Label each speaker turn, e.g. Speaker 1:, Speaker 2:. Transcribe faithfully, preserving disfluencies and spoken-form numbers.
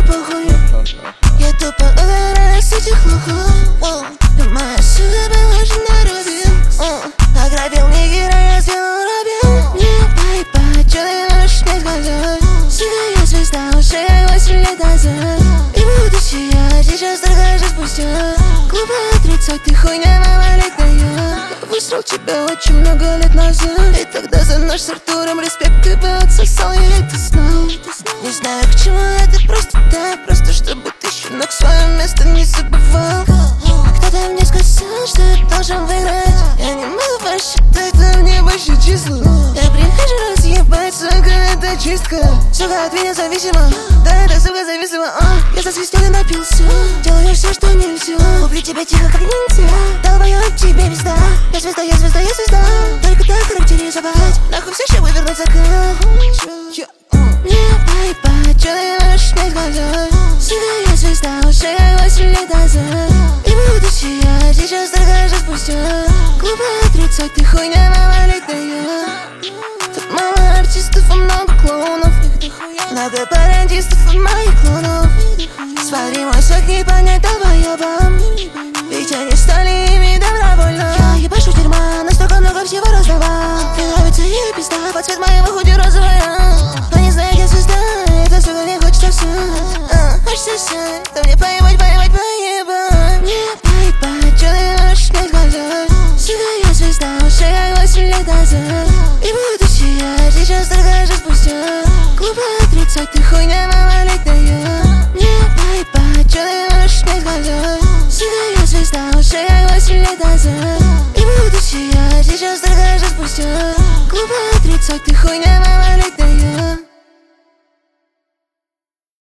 Speaker 1: похуй. Я тупо угораю с этих лохов. Моя сука была же на рубин. Ограбил нигера, я сделал рабин. Не пайпа, чё ты можешь мне сказать? Сука, я звезда, уже восемь лет назад. И будущее я сейчас только же спустя. Глупо отрицать, ты хуйня малолетняя. Я высрал тебя очень много лет назад. И тогда за наш с Артуром респект ты бы отсосал, я это знал. Не знаю, к чему это, просто да, просто чтобы ты щенок свое место не забывал. Кто-то мне сказал, что я должен выиграть. Я не могу посчитать, но мне больше число. Я прихожу разъебать, сука, это чистка. Сука, от меня зависимо, да, это сука зависимо. а. Я засвистел и напился, делаю все, что нельзя. Убью тебя тихо, как ниндзя. Долбоёб, тебе пизда. Я звезда, я звезда, я звезда. Только так характеризовать. Нахуй все, чтобы вернуть закат. Не пайпа, чё ты можешь мне сказать? Сука, я звезда, уже восемь лет назад. И будущее я сейчас только же спустя. Глупо отрицать, ты хуйня малолетняя. Тут мало артистов, а много клоунов. Много пародистов и моих клонов. Смотри, мой сок не понять долбоёбам. Ведь они стали ими добровольно. Я ебашу дерьма, настолько много всего раздавал. Мне нравится ее пизда, под цвет моего худи розовая. Но не знает, я звезда, это сука мне хочется все. Хочется все, то мне поебать, поебать, поебать. Не пайпа, чё ты можешь мне сказать? Сука, я звезда, уже восемь лет назад. И будущее я сейчас только же спустя. Глупо отрицать, ты хуйня малолетняя. Не пайпа, чё ты можешь мне сказать? Сука, я звезда, уже восемь лет назад. И будущее я сейчас только же спустя. Глупо отрицать, ты хуйня